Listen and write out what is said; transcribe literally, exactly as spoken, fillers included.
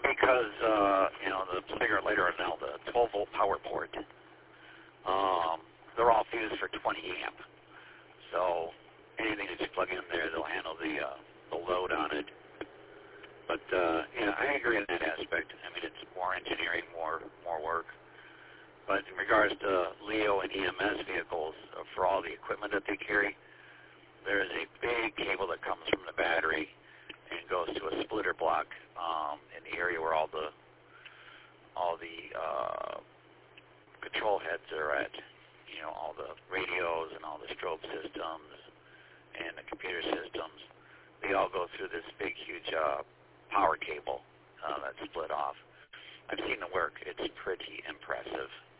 because, uh, you know, the bigger later are now the twelve volt power port. Um, they're all fused for twenty amp. So anything that you plug in there, they'll handle the, uh, the load on it. But, uh, yeah, I agree in that aspect. I mean, it's more engineering, more, more work. But in regards to Leo and E M S vehicles, uh, for all the equipment that they carry, there's a big cable that comes from the battery and goes to a splitter block um, in the area where all the all the uh, control heads are at. You know, all the radios and all the strobe systems and the computer systems. They all go through this big, huge uh, power cable uh, that's split off. I've seen the work. It's pretty impressive.